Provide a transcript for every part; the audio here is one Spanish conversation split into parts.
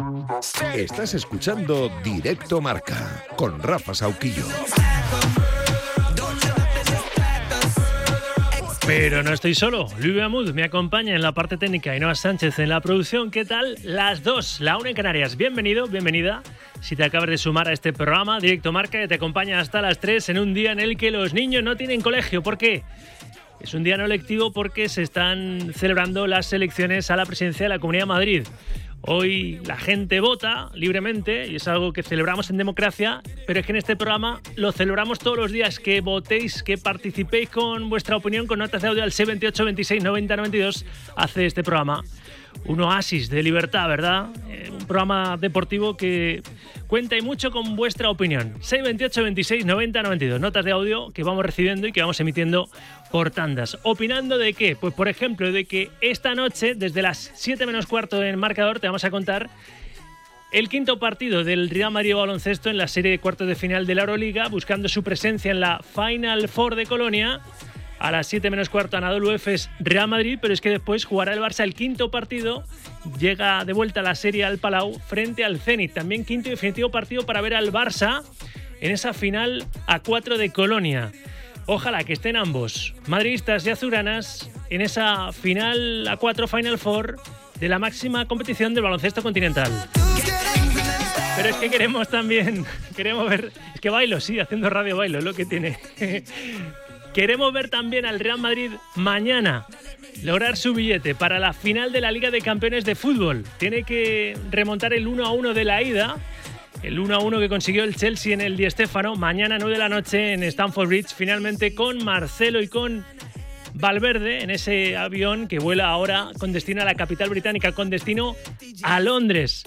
Estás escuchando Directo Marca con Rafa Sauquillo. Pero no estoy solo. Luis Beamud me acompaña en la parte técnica y Noa Sánchez en la producción. ¿Qué tal? Las 2, la 1 en Canarias. Bienvenido, bienvenida. Si te acabas de sumar a este programa, Directo Marca, que te acompaña hasta las 3 en un día en el que los niños no tienen colegio. ¿Por qué? Es un día no lectivo porque se están celebrando las elecciones a la presidencia de la Comunidad de Madrid. Hoy la gente vota libremente y es algo que celebramos en democracia, pero es que en este programa lo celebramos todos los días, que votéis, que participéis con vuestra opinión, con notas de audio al 628 26 90 92, hace este programa un oasis de libertad, ¿verdad? Un programa deportivo que cuenta y mucho con vuestra opinión. 628 26 90 92, notas de audio que vamos recibiendo y que vamos emitiendo por tandas. ¿Opinando de qué? Pues por ejemplo de que esta noche, desde las 7 menos cuarto en el marcador, te vamos a contar el quinto partido del Real Madrid baloncesto en la serie de cuartos de final de la Euroliga, buscando su presencia en la Final Four de Colonia. A las 7 menos cuarto, Anadolu Efes Real Madrid, pero es que después jugará el Barça el quinto partido. Llega de vuelta la serie al Palau frente al Zenit. También quinto y definitivo partido para ver al Barça en esa final A4 de Colonia. Ojalá que estén ambos, madridistas y azulgranas, en esa final A4 Final Four de la máxima competición del baloncesto continental. Pero es que queremos ver, es que bailo, sí, haciendo radio bailo, es lo que tiene. Queremos ver también al Real Madrid mañana lograr su billete para la final de la Liga de Campeones de Fútbol. Tiene que remontar el 1-1 de la ida, el 1-1 que consiguió el Chelsea en el Di Stéfano, mañana 9 de la noche en Stamford Bridge, finalmente con Marcelo y con Valverde en ese avión que vuela ahora con destino a la capital británica, con destino a Londres.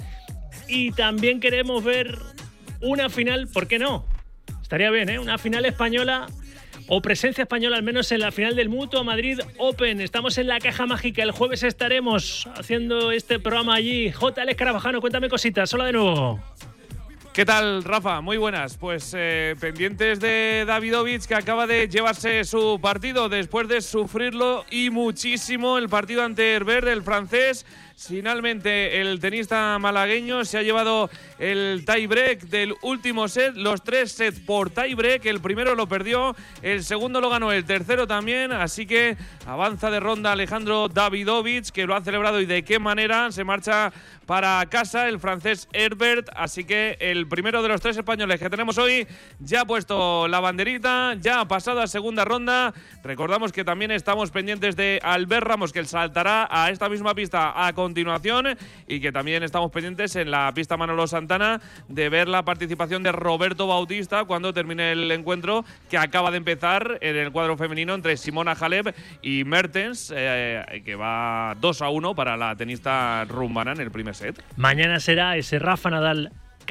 Y también queremos ver una final, ¿por qué no? Estaría bien, ¿eh? Una final española o presencia española al menos en la final del Mutua Madrid Open. Estamos en la Caja Mágica, el jueves estaremos haciendo este programa allí. J. Alex Carabajano, cuéntame cositas, hola de nuevo. ¿Qué tal, Rafa? Muy buenas. Pues pendientes de Davidovich, que acaba de llevarse su partido después de sufrirlo y muchísimo el partido ante Herbert, el francés. Finalmente el tenista malagueño se ha llevado el tie-break del último set, los 3 sets por tie-break. El primero lo perdió, el segundo lo ganó, el tercero también. Así que avanza de ronda Alejandro Davidovich, que lo ha celebrado y de qué manera. Se marcha para casa el francés Herbert. Así que el primero de los 3 españoles que tenemos hoy ya ha puesto la banderita, ya ha pasado a segunda ronda. Recordamos que también estamos pendientes de Albert Ramos, que él saltará a esta misma pista a continuación, y que también estamos pendientes en la pista Manolo Santana de ver la participación de Roberto Bautista cuando termine el encuentro que acaba de empezar en el cuadro femenino entre Simona Halep y Mertens, que va 2-1 para la tenista rumana en el primer set. Mañana será ese Rafa Nadal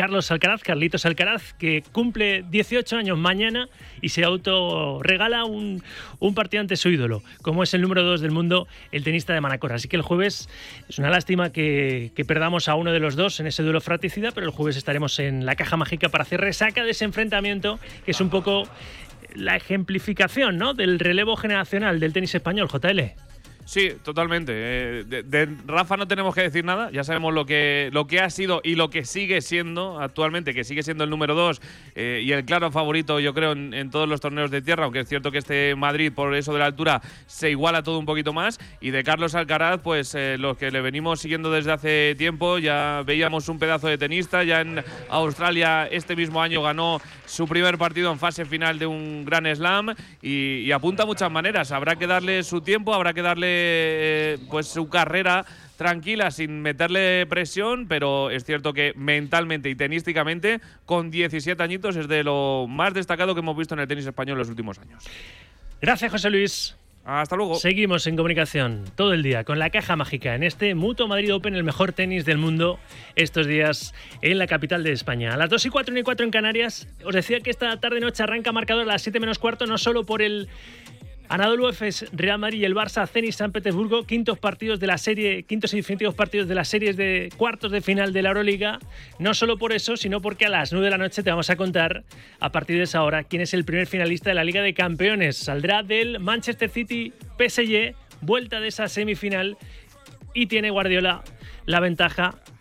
Carlitos Alcaraz, que cumple 18 años mañana y se autorregala un partido ante su ídolo, como es el número 2 del mundo, el tenista de Manacor. Así que el jueves es una lástima que perdamos a uno de los dos en ese duelo fratricida, pero el jueves estaremos en la Caja Mágica para hacer resaca de ese enfrentamiento, que es un poco la ejemplificación, ¿no?, del relevo generacional del tenis español, JL. Sí, totalmente. De Rafa no tenemos que decir nada. Ya sabemos lo que ha sido y lo que sigue siendo actualmente, que sigue siendo el número 2 y el claro favorito, yo creo, en todos los torneos de tierra, aunque es cierto que este Madrid, por eso de la altura, se iguala todo un poquito más. Y de Carlos Alcaraz, pues los que le venimos siguiendo desde hace tiempo, ya veíamos un pedazo de tenista. Ya en Australia este mismo año ganó su primer partido en fase final de un Grand Slam y apunta a muchas maneras. Habrá que darle su tiempo, habrá que darle pues su carrera tranquila, sin meterle presión, pero es cierto que mentalmente y tenísticamente, con 17 añitos, es de lo más destacado que hemos visto en el tenis español en los últimos años. Gracias, José Luis. Hasta luego. Seguimos en comunicación todo el día con la Caja Mágica en este Mutua Madrid Open, el mejor tenis del mundo estos días en la capital de España. A las 2:04, 1:04 en Canarias. Os decía que esta tarde-noche arranca marcador a las 7 menos cuarto, no solo por el Anadolu Efes Real Madrid y el Barça Zenit San Petersburgo, quintos y definitivos partidos de las series de cuartos de final de la Euroliga. No solo por eso, sino porque a las 9 de la noche te vamos a contar, a partir de esa hora, quién es el primer finalista de la Liga de Campeones. Saldrá del Manchester City PSG, vuelta de esa semifinal, y tiene Guardiola la ventaja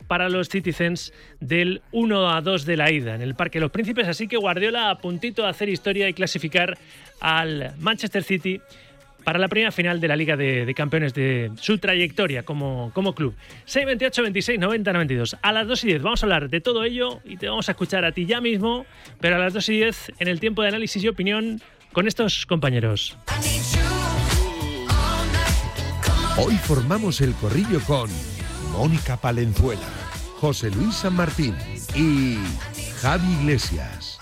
para los Citizens del 1-2 de la ida en el Parque de los Príncipes, así que Guardiola a puntito de hacer historia y clasificar al Manchester City para la primera final de la Liga de Campeones de su trayectoria como club. 6-28, 26, 90, 92. A las 2:10 vamos a hablar de todo ello y te vamos a escuchar a ti ya mismo, pero a las 2:10 en el tiempo de análisis y opinión con estos compañeros. Hoy formamos el corrillo con Mónica Palenzuela, José Luis San Martín y Javi Iglesias.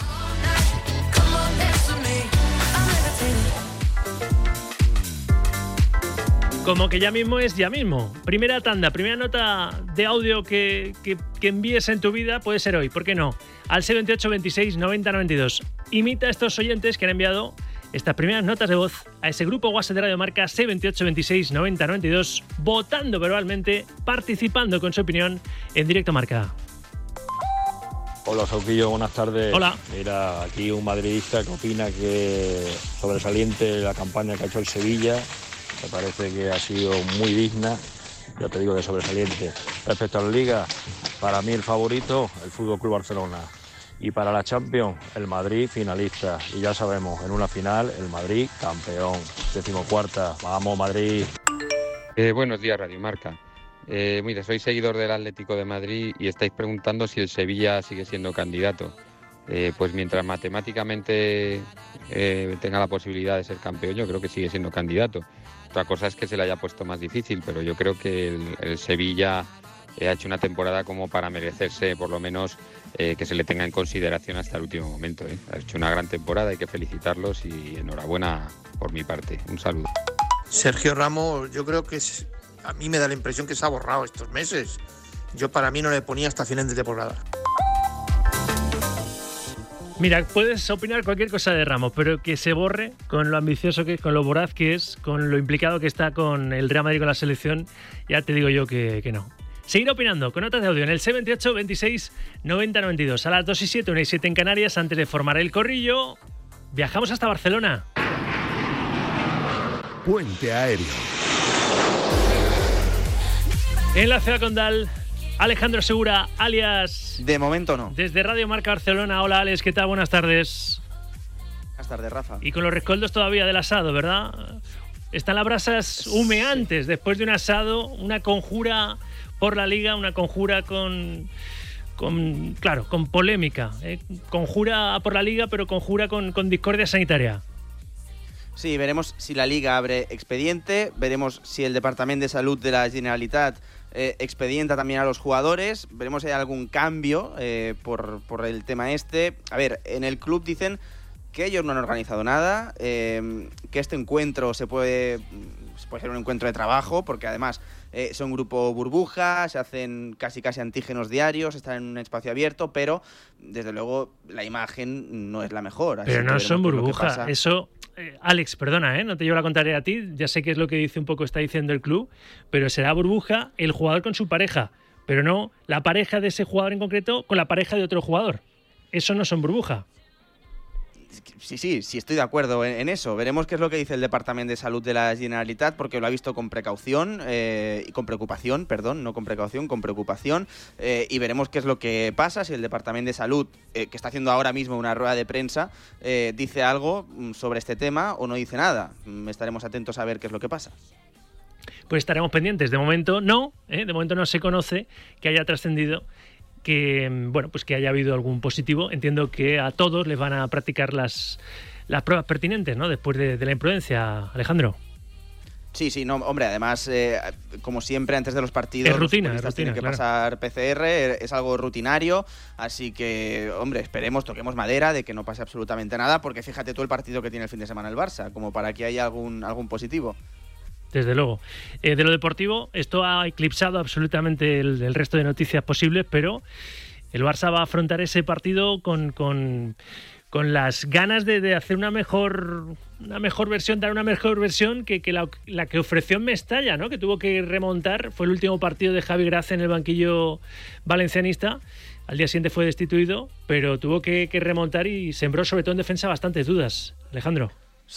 Como que ya mismo es ya mismo. Primera tanda, primera nota de audio que envíes en tu vida puede ser hoy, ¿por qué no? Al 628 26 90 92. Imita a estos oyentes que han enviado estas primeras notas de voz a ese grupo WhatsApp de Radio Marca 628 26 90 92, votando verbalmente, participando con su opinión en Directo Marca. Hola Sauquillo, buenas tardes. Hola. Mira, aquí un madridista que opina que sobresaliente la campaña que ha hecho el Sevilla. Me parece que ha sido muy digna, ya te digo, de sobresaliente. Respecto a la Liga, para mí el favorito, el FC Barcelona. Y para la Champions, el Madrid finalista. Y ya sabemos, en una final, el Madrid campeón. 14ª. Vamos, Madrid. Buenos días, Radio Marca. Mira, soy seguidor del Atlético de Madrid y estáis preguntando si el Sevilla sigue siendo candidato. Pues mientras matemáticamente tenga la posibilidad de ser campeón, yo creo que sigue siendo candidato. Otra cosa es que se le haya puesto más difícil, pero yo creo que el Sevilla ha hecho una temporada como para merecerse, por lo menos, que se le tenga en consideración hasta el último momento. Ha hecho una gran temporada, hay que felicitarlos y enhorabuena por mi parte. Un saludo. Sergio Ramos, yo creo que a mí me da la impresión que se ha borrado estos meses. Yo para mí no le ponía hasta final de temporada. Mira, puedes opinar cualquier cosa de Ramos, pero que se borre con lo ambicioso que es, con lo voraz que es, con lo implicado que está con el Real Madrid, con la selección, ya te digo yo que no. Seguir opinando con notas de audio en el 78 26 90 92. A las 2:07, 1:07 en Canarias, antes de formar el corrillo, viajamos hasta Barcelona. Puente Aéreo. En la ciudad condal, Alejandro Segura, alias... De momento no. Desde Radio Marca Barcelona. Hola, Alex, ¿qué tal? Buenas tardes. Buenas tardes, Rafa. Y con los rescoldos todavía del asado, ¿verdad? Están las brasas humeantes después de un asado, una conjura por la Liga, una conjura con polémica. Conjura por la Liga, pero conjura con discordia sanitaria. Sí, veremos si la Liga abre expediente, veremos si el Departamento de Salud de la Generalitat expedienta también a los jugadores, veremos si hay algún cambio por el tema este. A ver, en el club dicen que ellos no han organizado nada, que este encuentro se puede ser un encuentro de trabajo, porque además son un grupo burbuja, se hacen casi antígenos diarios, están en un espacio abierto, pero desde luego la imagen no es la mejor. Pero no son burbuja, eso... Alex, perdona, no te llevo la contraria a ti, ya sé que es lo que está diciendo el club, pero será burbuja el jugador con su pareja, pero no la pareja de ese jugador en concreto con la pareja de otro jugador. Eso no son burbuja. Sí, estoy de acuerdo en eso. Veremos qué es lo que dice el Departamento de Salud de la Generalitat, porque lo ha visto con precaución, y con preocupación, perdón, no con precaución, con preocupación, y veremos qué es lo que pasa, si el Departamento de Salud, que está haciendo ahora mismo una rueda de prensa, dice algo sobre este tema o no dice nada. Estaremos atentos a ver qué es lo que pasa. Pues estaremos pendientes. De momento no se conoce que haya trascendido que haya habido algún positivo. Entiendo que a todos les van a practicar las pruebas pertinentes, ¿no? Después de la imprudencia, Alejandro. Sí, no, hombre, además, como siempre, antes de los partidos, es rutina, tienen que pasar PCR, es algo rutinario, así que, hombre, toquemos madera de que no pase absolutamente nada, porque fíjate tú el partido que tiene el fin de semana el Barça, como para que haya algún positivo. Desde luego. De lo deportivo, esto ha eclipsado absolutamente el resto de noticias posibles, pero el Barça va a afrontar ese partido con las ganas de hacer una mejor versión, dar una mejor versión que la que ofreció en Mestalla, ¿no? Que tuvo que remontar. Fue el último partido de Javi Gracia en el banquillo valencianista. Al día siguiente fue destituido, pero tuvo que remontar y sembró sobre todo en defensa bastantes dudas. Alejandro. Sí,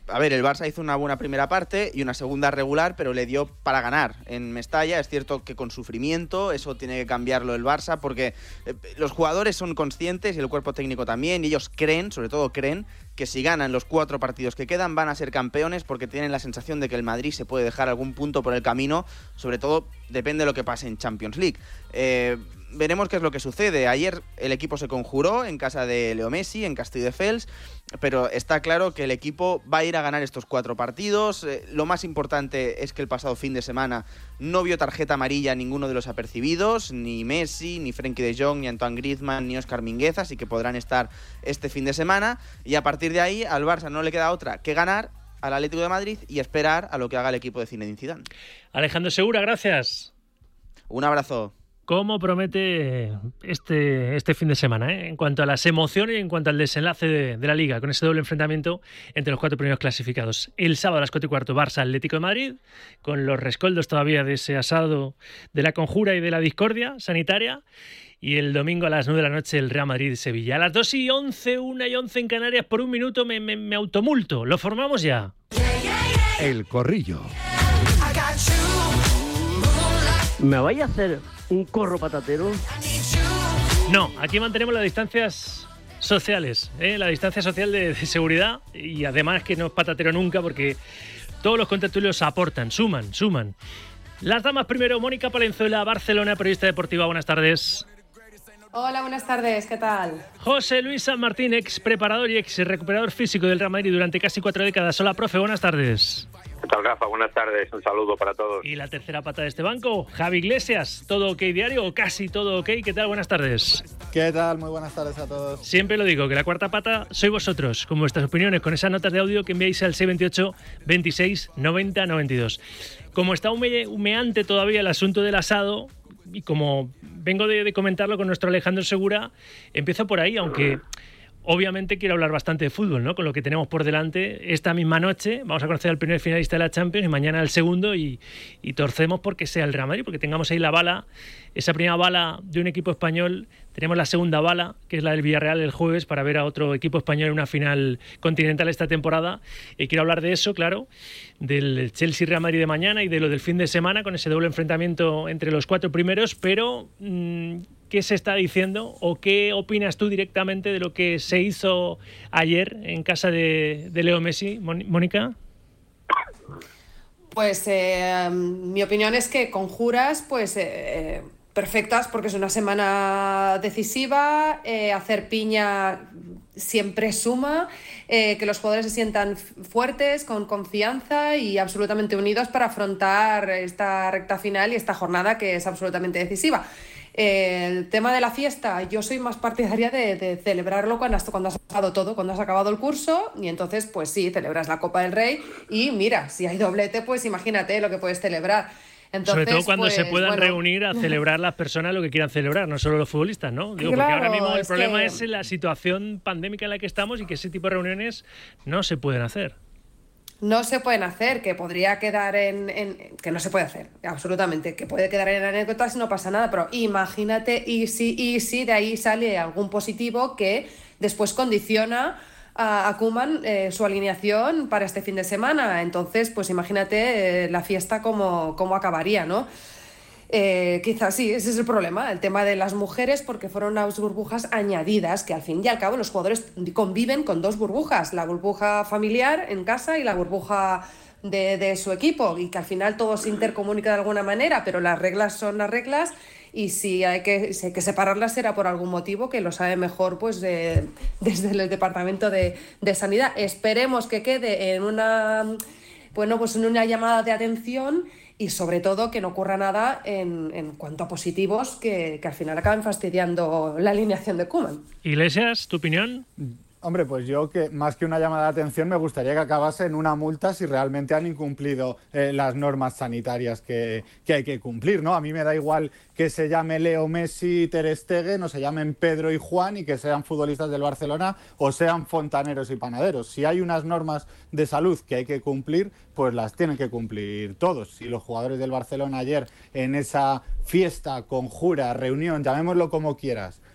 a ver, el Barça hizo una buena primera parte y una segunda regular, pero le dio para ganar en Mestalla. Es cierto que con sufrimiento, eso tiene que cambiarlo el Barça, porque los jugadores son conscientes y el cuerpo técnico también, y ellos creen, sobre todo creen, que si ganan los 4 partidos que quedan van a ser campeones, porque tienen la sensación de que el Madrid se puede dejar algún punto por el camino, sobre todo depende de lo que pase en Champions League. Veremos qué es lo que sucede. Ayer el equipo se conjuró en casa de Leo Messi, en Castelldefels, pero está claro que el equipo va a ir a ganar estos 4 partidos. Lo más importante es que el pasado fin de semana no vio tarjeta amarilla a ninguno de los apercibidos, ni Messi, ni Frenkie de Jong, ni Antoine Griezmann, ni Óscar Mingueza, así que podrán estar este fin de semana. Y a partir de ahí al Barça no le queda otra que ganar al Atlético de Madrid y esperar a lo que haga el equipo de Zinedine Zidane. Alejandro Segura, gracias. Un abrazo. ¿Cómo promete este fin de semana, en cuanto a las emociones y en cuanto al desenlace de la Liga, con ese doble enfrentamiento entre los 4 primeros clasificados? El sábado a las 4:15, Barça Atlético de Madrid, con los rescoldos todavía de ese asado de la conjura y de la discordia sanitaria. Y el domingo a las 9 de la noche el Real Madrid-Sevilla. A las 2:11, 1:11 en Canarias, por un minuto me automulto. Lo formamos ya. El Corrillo. ¿Me vais a hacer un corro patatero? No, aquí mantenemos las distancias sociales, la distancia social de seguridad, y además que no es patatero nunca, porque todos los contertulios aportan, suman. Las damas primero, Mónica Palenzuela, Barcelona, periodista deportiva, buenas tardes. Hola, buenas tardes, ¿qué tal? José Luis San Martín, ex preparador y ex recuperador físico del Real Madrid durante casi 4 décadas. Hola, profe, buenas tardes. ¿Qué tal, Rafa? Buenas tardes, un saludo para todos. Y la tercera pata de este banco, Javi Iglesias, ¿todo ok diario o casi todo ok? ¿Qué tal? Buenas tardes. ¿Qué tal? Muy buenas tardes a todos. Siempre lo digo, que la cuarta pata sois vosotros, con vuestras opiniones, con esas notas de audio que enviáis al 628 26 90 92. Como está humeante todavía el asunto del asado, y como vengo de comentarlo con nuestro Alejandro Segura, empiezo por ahí, aunque obviamente quiero hablar bastante de fútbol, ¿no? Con lo que tenemos por delante esta misma noche. Vamos a conocer al primer finalista de la Champions y mañana al segundo, y torcemos porque sea el Real Madrid, porque tengamos ahí la bala, esa primera bala de un equipo español. Tenemos la segunda bala, que es la del Villarreal el jueves, para ver a otro equipo español en una final continental esta temporada. Y quiero hablar de eso, claro, del Chelsea-Real Madrid de mañana y de lo del fin de semana, con ese doble enfrentamiento entre los 4 primeros. Pero, ¿qué se está diciendo o qué opinas tú directamente de lo que se hizo ayer en casa de Leo Messi, Mónica? Pues mi opinión es que conjuras, pues perfectas, porque es una semana decisiva. Hacer piña siempre suma, que los jugadores se sientan fuertes, con confianza y absolutamente unidos para afrontar esta recta final y esta jornada que es absolutamente decisiva. El tema de la fiesta, yo soy más partidaria de celebrarlo cuando has acabado todo, cuando has acabado el curso, y entonces pues sí, celebras la Copa del Rey y mira, si hay doblete, pues imagínate lo que puedes celebrar. Entonces, sobre todo cuando pues, se puedan reunir a celebrar las personas lo que quieran celebrar, no solo los futbolistas, ¿no? Digo, claro, porque ahora mismo el problema es la situación pandémica en la que estamos y que ese tipo de reuniones no se pueden hacer. No se pueden hacer, que podría quedar que no se puede hacer, absolutamente, que puede quedar en anécdotas y no pasa nada, pero imagínate y si de ahí sale algún positivo que después condiciona a Koeman su alineación para este fin de semana. Entonces, pues imagínate la fiesta cómo acabaría, ¿no? Quizás sí, ese es el problema, el tema de las mujeres, porque fueron unas burbujas añadidas, que al fin y al cabo los jugadores conviven con 2 burbujas, la burbuja familiar en casa y la burbuja de su equipo, y que al final todo se intercomunica de alguna manera, pero las reglas son las reglas, y si hay que separarlas será por algún motivo que lo sabe mejor pues desde el Departamento de Sanidad. Esperemos que quede en una llamada de atención, y sobre todo que no ocurra nada en cuanto a positivos que al final acaben fastidiando la alineación de Koeman. Iglesias, ¿tu opinión? Hombre, pues yo, que más que una llamada de atención, me gustaría que acabase en una multa si realmente han incumplido las normas sanitarias que hay que cumplir, ¿no? A mí me da igual que se llame Leo Messi y Ter Stegen, o se llamen Pedro y Juan, y que sean futbolistas del Barcelona o sean fontaneros y panaderos. Si hay unas normas de salud que hay que cumplir, pues las tienen que cumplir todos. Si los jugadores del Barcelona ayer en esa fiesta, conjura, reunión, llamémoslo como quieras,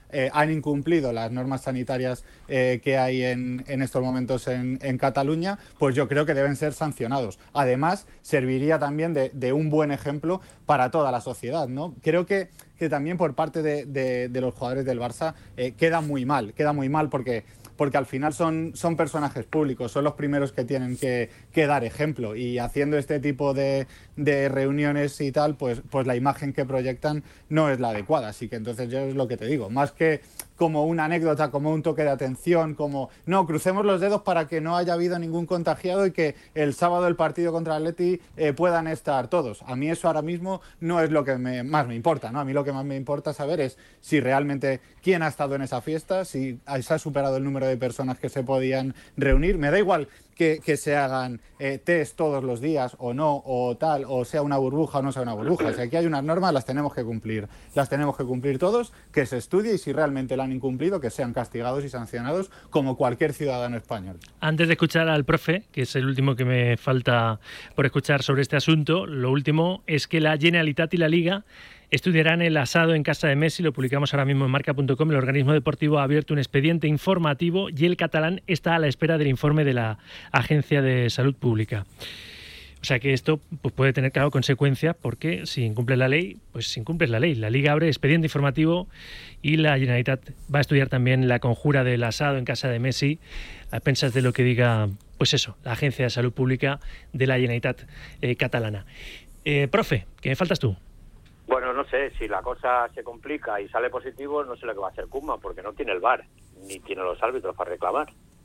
han incumplido las normas sanitarias que hay en estos momentos en Cataluña, pues yo creo que deben ser sancionados. Además, serviría también de un buen ejemplo para toda la sociedad, ¿no? Creo que también por parte de los jugadores del Barça queda muy mal porque al final son personajes públicos, son los primeros que tienen que dar ejemplo, y haciendo este tipo de reuniones y tal, pues la imagen que proyectan no es la adecuada. Así que entonces yo es lo que te digo, más que como una anécdota, como un toque de atención, como no, crucemos los dedos para que no haya habido ningún contagiado y que el sábado el partido contra el Atleti puedan estar todos. A mí eso ahora mismo no es lo que más me importa, ¿no? A mí lo que más me importa saber es si realmente quién ha estado en esa fiesta, si se ha superado el número de personas que se podían reunir. Me da igual que se hagan test todos los días o no, o tal, o sea una burbuja o no sea una burbuja. Si aquí hay unas normas, las tenemos que cumplir todos, que se estudie, y si realmente la han incumplido, que sean castigados y sancionados como cualquier ciudadano español. Antes de escuchar al profe, que es el último que me falta por escuchar sobre este asunto, lo último es que la Generalitat y la Liga estudiarán el asado en casa de Messi. Lo publicamos ahora mismo en marca.com. El organismo deportivo ha abierto un expediente informativo y el catalán está a la espera del informe de la Agencia de Salud Pública. O sea que esto pues, puede tener, claro, consecuencias, porque si incumple la ley, pues incumple la ley. La Liga abre expediente informativo y la Generalitat va a estudiar también la conjura del asado en casa de Messi, a expensas de lo que diga, pues eso, la Agencia de Salud Pública de la Generalitat catalana. Profe, ¿qué me faltas tú? Bueno, no sé, si la cosa se complica y sale positivo, no sé lo que va a hacer Koeman, porque no tiene el VAR, ni tiene los árbitros para reclamar.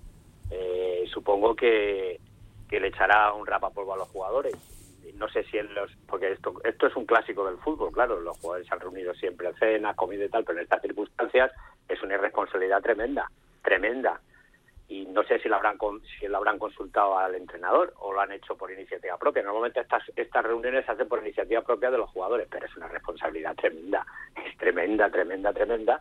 Supongo que le echará un rapapolvo a los jugadores. No sé si porque esto es un clásico del fútbol, claro, los jugadores se han reunido siempre en cenas, comida y tal, pero en estas circunstancias es una irresponsabilidad tremenda. Y no sé si lo habrán consultado al entrenador o lo han hecho por iniciativa propia. Normalmente estas reuniones se hacen por iniciativa propia de los jugadores, pero es una responsabilidad tremenda, es tremenda.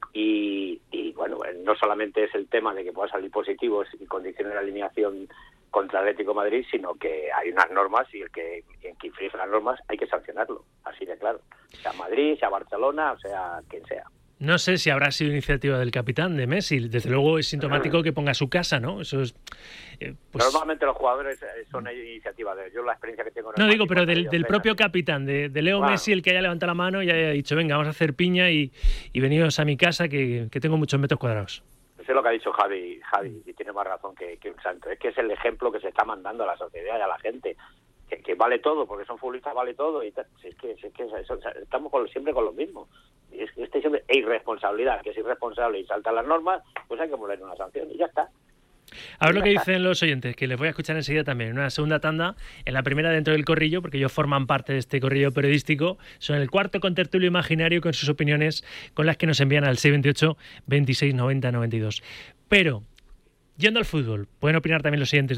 Y bueno, no solamente es el tema de que pueda salir positivos y condicione la alineación contra el Atlético de Madrid, sino que hay unas normas y el que infringe las normas hay que sancionarlo, así de claro. Sea Madrid, sea Barcelona, o sea quien sea. No sé si habrá sido iniciativa del capitán, de Messi. Desde luego es sintomático que ponga su casa, ¿no? Eso es, pues... Normalmente los jugadores son iniciativa de ellos. Yo la experiencia que tengo... No digo, pero del propio capitán, de Leo Messi, el que haya levantado la mano y haya dicho, venga, vamos a hacer piña y veniros a mi casa que tengo muchos metros cuadrados. Eso es lo que ha dicho Javi, y tiene más razón que un santo. Es que es el ejemplo que se está mandando a la sociedad y a la gente. Que vale todo, porque son futbolistas, vale todo. Y tal. Si es que eso, estamos siempre con lo mismo. Este siempre es irresponsabilidad, que es irresponsable y salta las normas, pues hay que poner una sanción y ya está. A ver lo que dicen los oyentes, que les voy a escuchar enseguida también. En una segunda tanda, en la primera dentro del corrillo, porque ellos forman parte de este corrillo periodístico, son el cuarto contertulio imaginario con sus opiniones, con las que nos envían al 628 26 90 92. Pero, yendo al fútbol, pueden opinar también los oyentes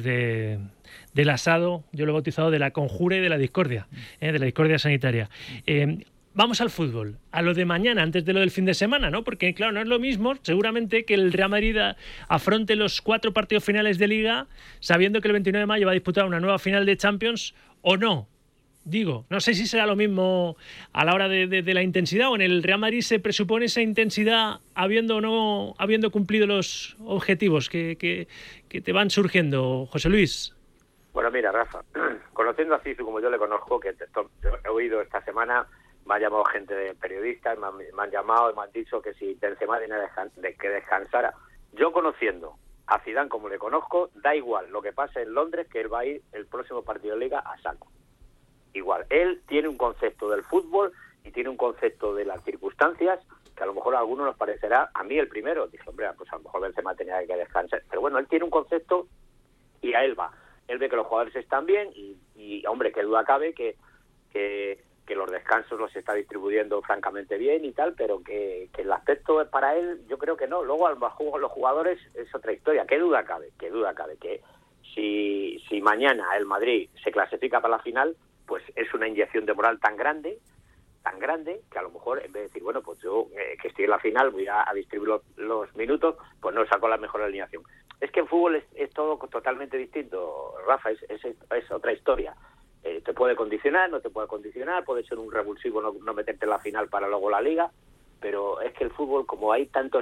del asado, yo lo he bautizado de la conjura y de la discordia sanitaria. Vamos al fútbol, a lo de mañana, antes de lo del fin de semana, ¿no? Porque, claro, no es lo mismo, seguramente, que el Real Madrid afronte los 4 partidos finales de Liga sabiendo que el 29 de mayo va a disputar una nueva final de Champions, o no. Digo, no sé si será lo mismo a la hora de la intensidad, o en el Real Madrid se presupone esa intensidad habiendo cumplido los objetivos que te van surgiendo, José Luis. Bueno, mira, Rafa, conociendo a Cisu como yo le conozco, que he oído esta semana... Me han llamado gente de periodistas, me han llamado y me han dicho que si Benzema tiene que descansara. Yo, conociendo a Zidane como le conozco, da igual lo que pase en Londres, que él va a ir el próximo partido de Liga a saco. Igual, él tiene un concepto del fútbol y tiene un concepto de las circunstancias que a lo mejor a algunos nos parecerá, a mí el primero, dije, hombre, pues a lo mejor Benzema tenía que descansar. Pero bueno, él tiene un concepto y a él va. Él ve que los jugadores están bien y hombre, qué duda cabe que los descansos los está distribuyendo francamente bien y tal, pero que el aspecto es para él, yo creo que no. Luego a los jugadores es otra historia. ¿Qué duda cabe? Que si mañana el Madrid se clasifica para la final, pues es una inyección de moral tan grande, que a lo mejor en vez de decir, bueno, pues yo que estoy en la final voy a distribuir los minutos, pues no saco la mejor alineación. Es que en fútbol es todo totalmente distinto, Rafa, es otra historia. Te puede condicionar, no te puede condicionar, puede ser un revulsivo no meterte en la final para luego la Liga, pero es que el fútbol, como hay tantos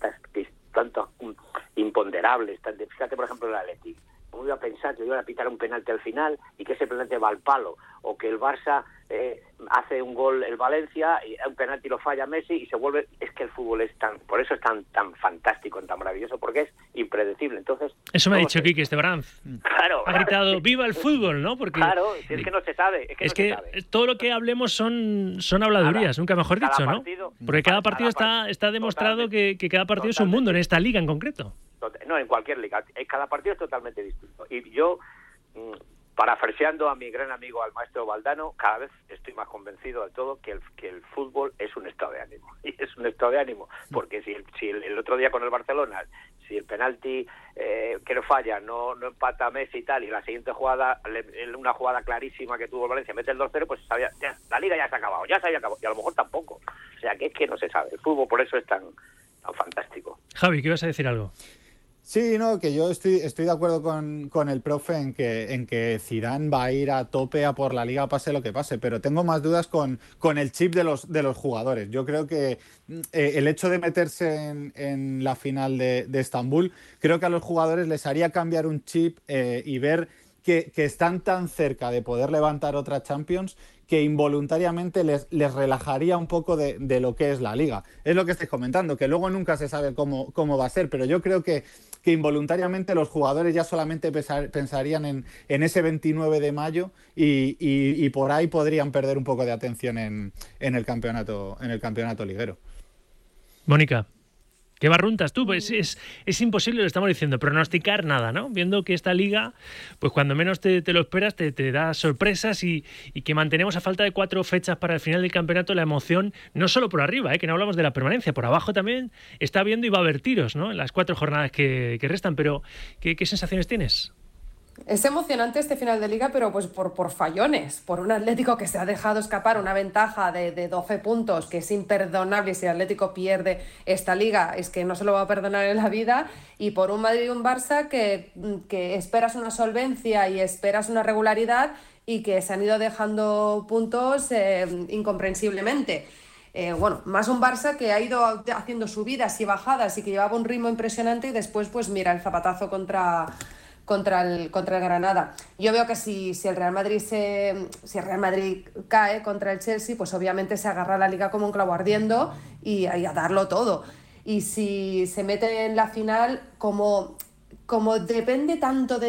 imponderables, fíjate por ejemplo el Atlético. ¿Cómo iba a pensar que iban a pitar un penalti al final y que ese penalti va al palo? O que el Barça hace un gol el Valencia y un penalti lo falla Messi y se vuelve... Es que el fútbol es por eso es tan fantástico, tan maravilloso, porque es impredecible. Entonces eso me ha dicho Quique Estebaranz. Claro. Ha gritado ¡viva el fútbol!, ¿no? Porque claro, es que no se sabe. Es que todo lo que hablemos son habladurías, nunca mejor dicho, ¿no? Porque cada partido está demostrado que cada partido es un mundo, en esta liga en concreto. No, en cualquier liga. Cada partido es totalmente distinto. Y yo, parafraseando a mi gran amigo, al maestro Valdano, cada vez estoy más convencido de todo que el fútbol es un estado de ánimo. Y es un estado de ánimo, porque si el otro día con el Barcelona, si el penalti que no falla, no empata Messi y tal, y la siguiente jugada, una jugada clarísima que tuvo el Valencia, mete el 2-0, pues sabía, ya, la liga ya se ha acabado, ya se había acabado, y a lo mejor tampoco. O sea, que es que no se sabe. El fútbol por eso es tan fantástico. Javi, ¿qué ibas a decir algo? Sí, no, que yo estoy de acuerdo con el profe en que Zidane va a ir a tope a por la liga pase lo que pase, pero tengo más dudas con el chip de los jugadores. Yo creo que el hecho de meterse en la final de Estambul, creo que a los jugadores les haría cambiar un chip y ver que están tan cerca de poder levantar otra Champions que involuntariamente les relajaría un poco de lo que es la liga. Es lo que estáis comentando, que luego nunca se sabe cómo va a ser, pero yo creo que involuntariamente los jugadores ya solamente pensarían en ese 29 de mayo y por ahí podrían perder un poco de atención en el campeonato liguero. Mónica, ¿qué barruntas tú? Pues es imposible, lo estamos diciendo, pronosticar nada, ¿no? Viendo que esta liga, pues cuando menos te lo esperas, te da sorpresas y que mantenemos a falta de 4 fechas para el final del campeonato la emoción, no solo por arriba, que no hablamos de la permanencia, por abajo también está habiendo y va a haber tiros, ¿no? En las 4 jornadas que restan, pero ¿qué sensaciones tienes? Es emocionante este final de liga, pero pues por fallones, por un Atlético que se ha dejado escapar una ventaja de 12 puntos, que es imperdonable. Si el Atlético pierde esta liga, es que no se lo va a perdonar en la vida, y por un Madrid y un Barça que esperas una solvencia y esperas una regularidad y que se han ido dejando puntos incomprensiblemente. Bueno, más un Barça que ha ido haciendo subidas y bajadas y que llevaba un ritmo impresionante y después pues mira el zapatazo contra el Granada. Yo veo que si el Real Madrid cae contra el Chelsea, pues obviamente se agarra a la liga como un clavo ardiendo y a darlo todo. Y si se mete en la final, como depende tanto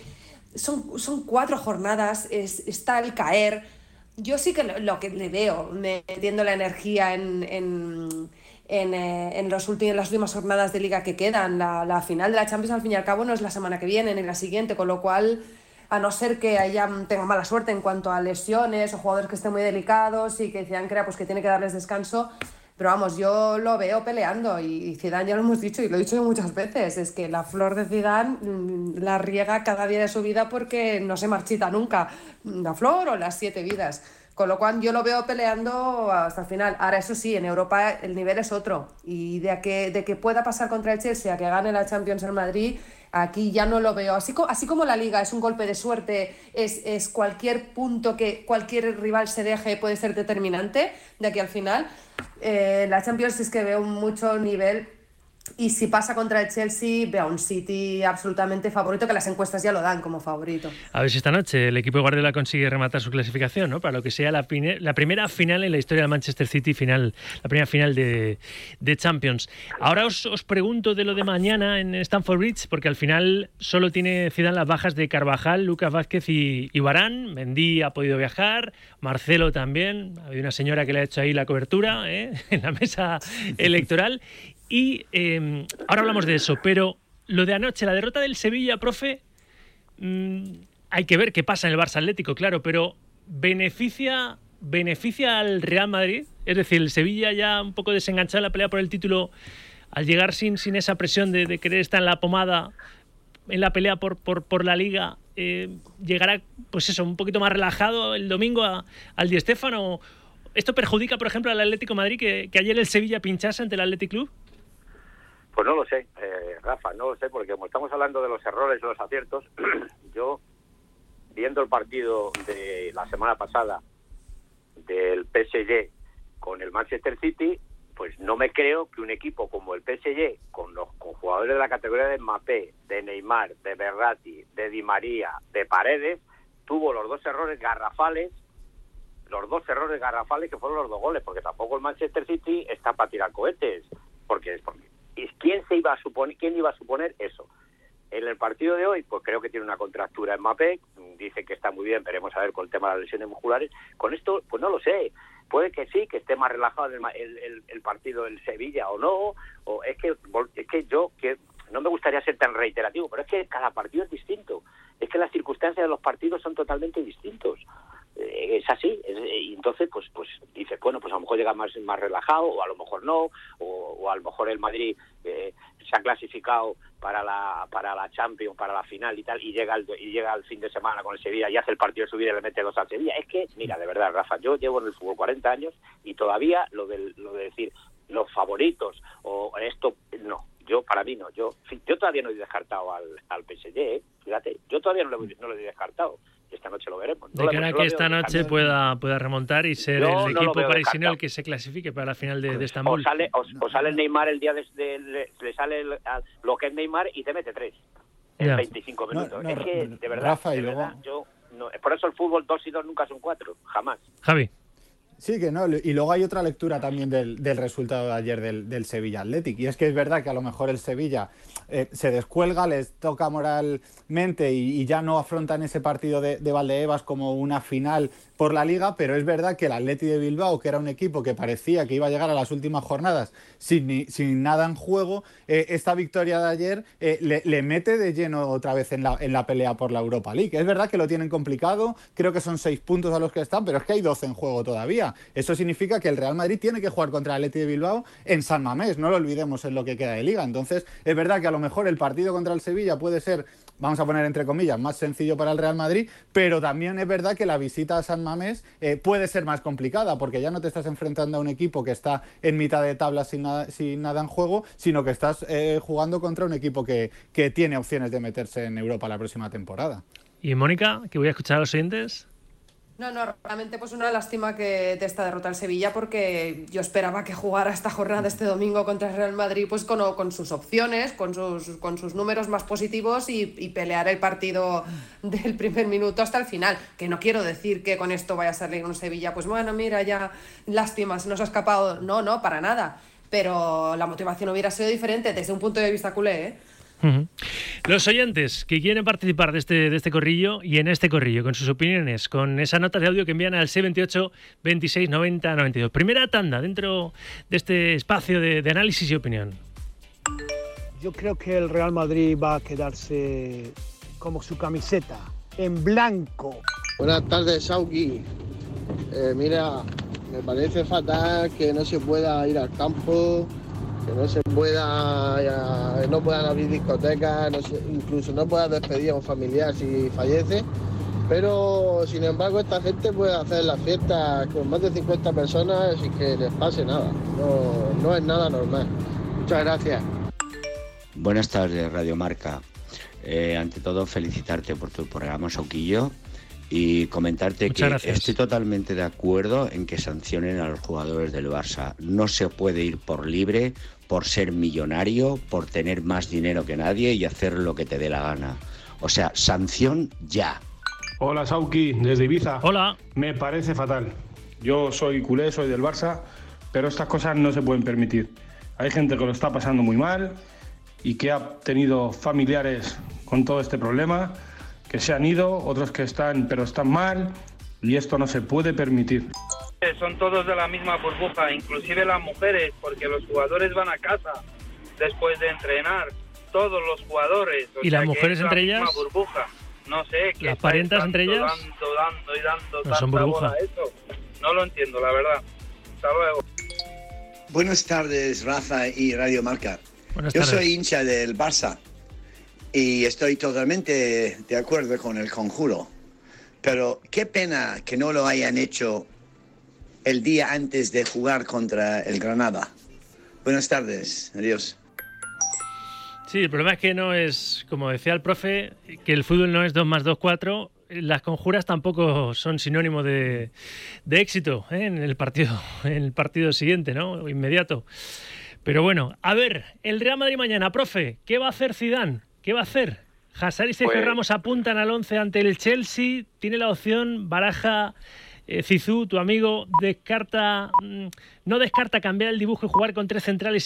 son 4 jornadas, está el caer. Yo sí que lo que le veo, metiendo la energía en las últimas jornadas de liga que quedan. La final de la Champions al fin y al cabo no es la semana que viene ni la siguiente, con lo cual, a no ser que tenga mala suerte en cuanto a lesiones o jugadores que estén muy delicados y que Zidane crea pues que tiene que darles descanso, pero vamos, yo lo veo peleando y Zidane, ya lo hemos dicho y lo he dicho muchas veces, es que la flor de Zidane la riega cada día de su vida porque no se marchita nunca la flor o las 7 vidas. Con lo cual yo lo veo peleando hasta el final. Ahora, eso sí, en Europa el nivel es otro. Y de que pueda pasar contra el Chelsea a que gane la Champions en Madrid, aquí ya no lo veo. Así como la Liga es un golpe de suerte, es cualquier punto que cualquier rival se deje puede ser determinante de aquí al final. La Champions es que veo mucho nivel. Y si pasa contra el Chelsea, veo a un City absolutamente favorito, que las encuestas ya lo dan como favorito. A ver si esta noche el equipo de Guardiola consigue rematar su clasificación, ¿no? Para lo que sea la primera final en la historia del Manchester City, la primera final de Champions. Ahora os pregunto de lo de mañana en Stamford Bridge, porque al final solo tiene Zidane las bajas de Carvajal, Lucas Vázquez y Varane. Mendy ha podido viajar, Marcelo también. Ha habido una señora que le ha hecho ahí la cobertura en la mesa electoral. Y ahora hablamos de eso, pero lo de anoche, la derrota del Sevilla, profe, hay que ver qué pasa en el Barça Atlético, claro, pero ¿beneficia al Real Madrid? Es decir, el Sevilla ya un poco desenganchado en la pelea por el título, al llegar sin esa presión de querer estar en la pomada, en la pelea por la Liga, llegará, pues eso, un poquito más relajado el domingo al Di Stéfano. ¿Esto perjudica, por ejemplo, al Atlético de Madrid, que ayer el Sevilla pinchase ante el Athletic Club? Pues no lo sé, Rafa, no lo sé, porque como estamos hablando de los errores y los aciertos, yo, viendo el partido de la semana pasada del PSG con el Manchester City, pues no me creo que un equipo como el PSG, con jugadores de la categoría de Mbappé, de Neymar, de Verratti, de Di María, de Paredes, tuvo los dos errores garrafales que fueron los 2 goles, porque tampoco el Manchester City está para tirar cohetes, porque ¿quién iba a suponer eso? En el partido de hoy, pues creo que tiene una contractura Mbappé, dice que está muy bien, veremos a ver con el tema de las lesiones musculares. Con esto, pues no lo sé, puede que sí, que esté más relajado el partido del Sevilla o no, o es que yo, que no me gustaría ser tan reiterativo, pero es que cada partido es distinto, es que las circunstancias de los partidos son totalmente distintos. Es así, y entonces pues dices, bueno, pues a lo mejor llega más relajado, o a lo mejor no, o a lo mejor el Madrid se ha clasificado para la Champions, para la final y tal, y llega el fin de semana con el Sevilla y hace el partido de subida y le mete 2 al Sevilla. Es que, mira, de verdad, Rafa, yo llevo en el fútbol 40 años y todavía lo de decir los favoritos o esto, no. Para mí no, yo todavía no he descartado al PSG, fíjate, yo todavía no lo he descartado. Esta noche lo veremos. De cara a que esta noche pueda remontar y ser el equipo parisino el que se clasifique para la final de Estambul. O sale el Neymar el día le sale lo que es Neymar y te mete 3 en 25 minutos. Es que, de verdad, Rafa, por eso el fútbol 2 y 2 nunca son 4, jamás. Javi. Sí, que no. Y luego hay otra lectura también del resultado de ayer del Sevilla Athletic. Y es que es verdad que a lo mejor el Sevilla se descuelga, les toca moralmente y ya no afrontan ese partido de Valdebebas como una final por la Liga, pero es verdad que el Athletic de Bilbao, que era un equipo que parecía que iba a llegar a las últimas jornadas sin nada en juego, esta victoria de ayer le mete de lleno otra vez en la pelea por la Europa League. Es verdad que lo tienen complicado, creo que son 6 puntos a los que están, pero es que hay 12 en juego todavía. Eso significa que el Real Madrid tiene que jugar contra el Athletic de Bilbao en San Mamés, no lo olvidemos en lo que queda de Liga. Entonces, es verdad que a lo mejor el partido contra el Sevilla puede ser, vamos a poner entre comillas, más sencillo para el Real Madrid, pero también es verdad que la visita a San Mamés puede ser más complicada, porque ya no te estás enfrentando a un equipo que está en mitad de tabla sin nada en juego, sino que estás jugando contra un equipo que tiene opciones de meterse en Europa la próxima temporada. Y Mónica, que voy a escuchar a los oyentes. No, realmente pues una lástima de esta derrota al Sevilla, porque yo esperaba que jugara esta jornada este domingo contra el Real Madrid pues con sus opciones, con sus números más positivos y pelear el partido del primer minuto hasta el final. Que no quiero decir que con esto vaya a salir un Sevilla, pues bueno, mira, ya lástima, se nos ha escapado. No, para nada. Pero la motivación hubiera sido diferente desde un punto de vista culé, ¿eh? Los oyentes que quieren participar de este corrillo y en este corrillo con sus opiniones, con esas notas de audio que envían al 628 26 90 92. Primera tanda dentro de este espacio de análisis y opinión. Yo creo que el Real Madrid va a quedarse como su camiseta, en blanco. Buenas tardes, Sauki. Mira, me parece fatal que no se pueda ir al campo, que no puedan abrir discotecas, incluso no puedan despedir a un familiar si fallece, pero sin embargo esta gente puede hacer las fiestas con más de 50 personas sin que les pase nada. No es nada normal. Muchas gracias. Buenas tardes, Radio Marca. Ante todo, felicitarte por tu programa, Sauquillo, y comentarte que estoy totalmente de acuerdo en que sancionen a los jugadores del Barça. No se puede ir por libre, por ser millonario, por tener más dinero que nadie y hacer lo que te dé la gana. O sea, sanción ya. Hola, Sauki, desde Ibiza. Hola. Me parece fatal. Yo soy culé, soy del Barça, pero estas cosas no se pueden permitir. Hay gente que lo está pasando muy mal y que ha tenido familiares con todo este problema, que se han ido, otros que están mal, y esto no se puede permitir. Son todos de la misma burbuja, inclusive las mujeres, porque los jugadores van a casa después de entrenar, todos los jugadores. ¿Y las mujeres entre ellas? Burbuja. No sé. ¿Las parientas entre ellas? Dando no son burbuja. Eso. No lo entiendo, la verdad. Hasta luego. Buenas tardes, Rafa y Radio Marca. Buenas tardes. Yo soy hincha del Barça y estoy totalmente de acuerdo con el conjuro. Pero qué pena que no lo hayan hecho el día antes de jugar contra el Granada. Buenas tardes, adiós. Sí, el problema es que no es, como decía el profe, que el fútbol no es 2 más 2, 4, las conjuras tampoco son sinónimo de éxito, en el partido siguiente, ¿no? Inmediato. Pero bueno, a ver, el Real Madrid mañana, profe, ¿qué va a hacer Zidane? ¿Qué va a hacer? Hazard y Sergio Ramos apuntan al 11 ante el Chelsea, tiene la opción, baraja Zizou, tu amigo, no descarta cambiar el dibujo y jugar con 3 centrales